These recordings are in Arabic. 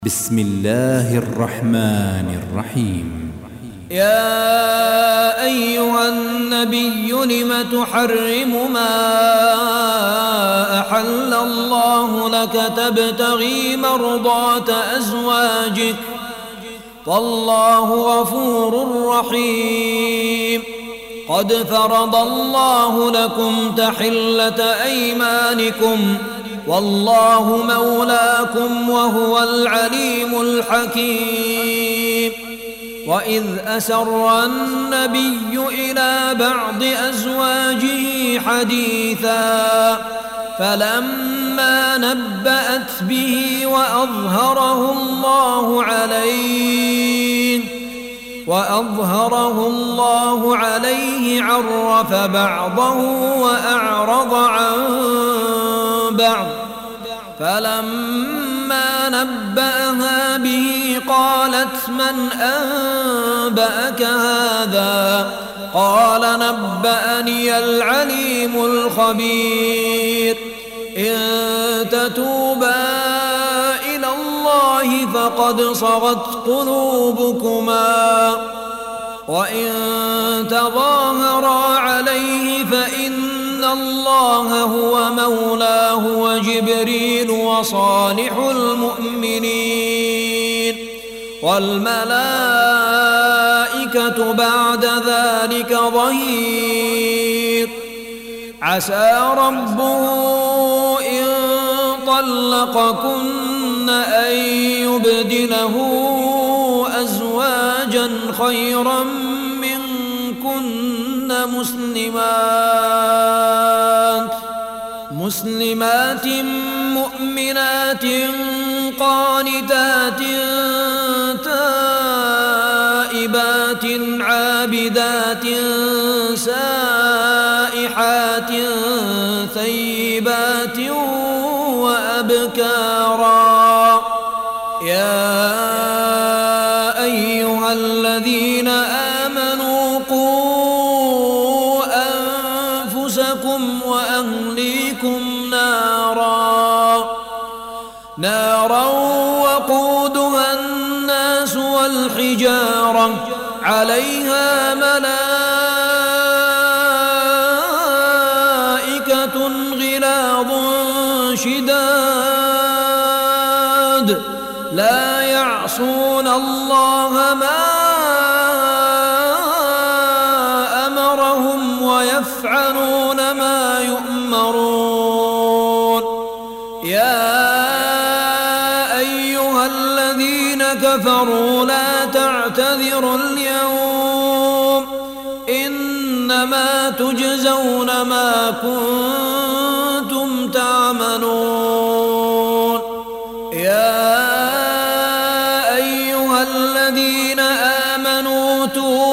بسم الله الرحمن الرحيم. يا أيها النبي لم تحرم ما أحل الله لك تبتغي مرضات أزواجك والله غفور رحيم. قد فرض الله لكم تحلة أيمانكم والله مولاكم وهو العليم الحكيم. وإذ أسر النبي إلى بعض أزواجه حديثا فلما نبأت به وأظهره الله عليه عرف بعضه وأعرض عن بعض. فلما نبأها به قالت من أنبأك هذا؟ قال نبأني العليم الخبير. إن تتوبا إلى الله فقد صغت قلوبكما وإن تظاهرا عليه فإن الله هو مولاه وجبريل وصالح المؤمنين والملائكة بعد ذلك ظهير. عسى ربه إن طلقكن أن يبدله أزواجا خيرا منكن مسلمات مؤمنات قانتات تائبات عابدات سائحات ثيبات وأبكارا. يا أيها الذين آمنوا قوا أنفسكم وأهليكم نارا وقودها الناس والحجارة عليها ملائكة غلاظ شداد لا يعصون الله ما أمرهم ويفعلون ما يؤمرون. يا أيها الذين كفروا لا تعتذروا اليوم إنما تجزون ما كنتم تعملون. يا أيها الذين آمنوا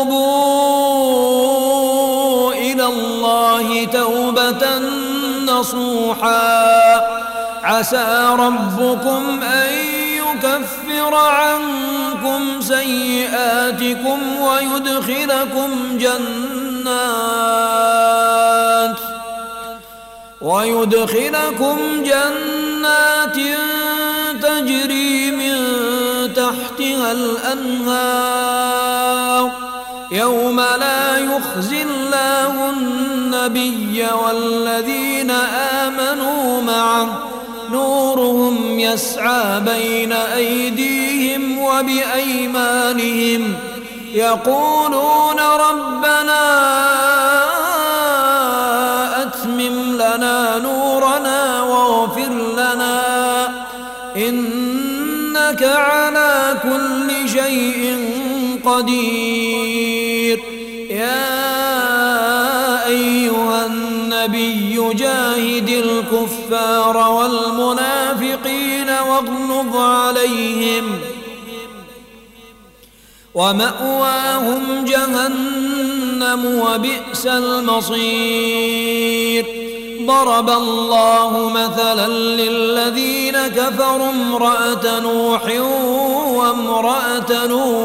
توبوا إلى الله توبة نصوحا عسى ربكم أن يكفر عنكم سيئاتكم ويدخلكم جنات تجري من تحتها الأنهار يوم لا يخزي الله النبي والذين آمنوا معه نورهم يسعى بين أيديهم وبأيمانهم يقولون ربنا أتمم لنا نورنا واغفر لنا إنك على كل شيء قدير. يا أيها النبي جاهد الكفار والمنافقين واغلظ عليهم ومأواهم جهنم وبئس المصير. ضرب الله مثلا للذين كفروا امرأة نوح وامرأة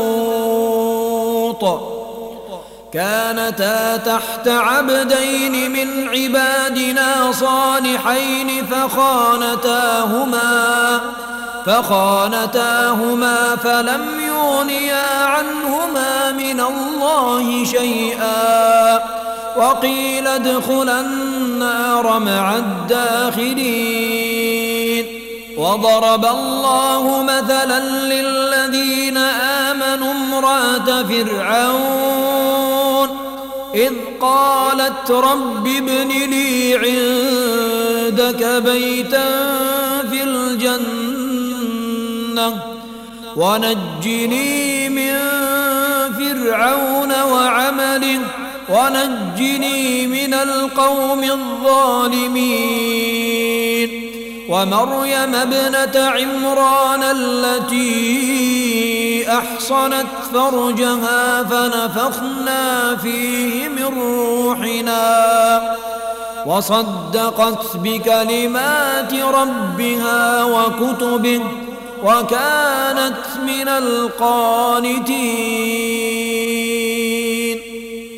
لوط كانتا تحت عبدين من عبادنا صالحين فخانتاهما فلم يغنيا عنهما من الله شيئا وقيل ادخلا النار مع الداخلين. وضرب الله مثلا للذين آمنوا امرأة فرعون إذ قالت رب ابن لي عندك بيتا في الجنة ونجني من فرعون وعمله ونجني من القوم الظالمين. ومريم ابنة عمران التي أحصنت فرجها فنفخنا فيه من روحنا وصدقت بكلمات ربها وكتبه وكانت من القانتين.